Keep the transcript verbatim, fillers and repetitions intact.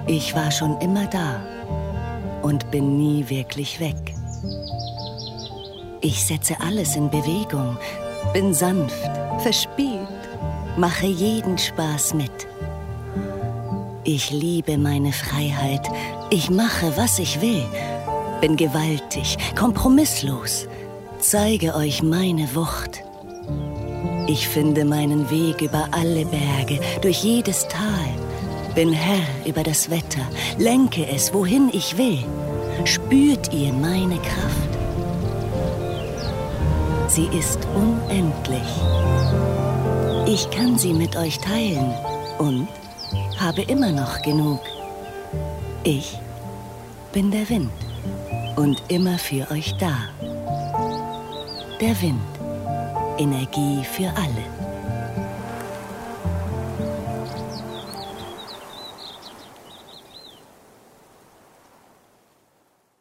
Ich war schon immer da und bin nie wirklich weg. Ich setze alles in Bewegung, bin sanft, verspielt, mache jeden Spaß mit. Ich liebe meine Freiheit, ich mache, was ich will, bin gewaltig, kompromisslos, zeige euch meine Wucht. Ich finde meinen Weg über alle Berge, durch jedes Tal, bin Herr über das Wetter, lenke es, wohin ich will. Spürt ihr meine Kraft? Sie ist unendlich. Ich kann sie mit euch teilen und habe immer noch genug. Ich bin der Wind und immer für euch da. Der Wind, Energie für alle.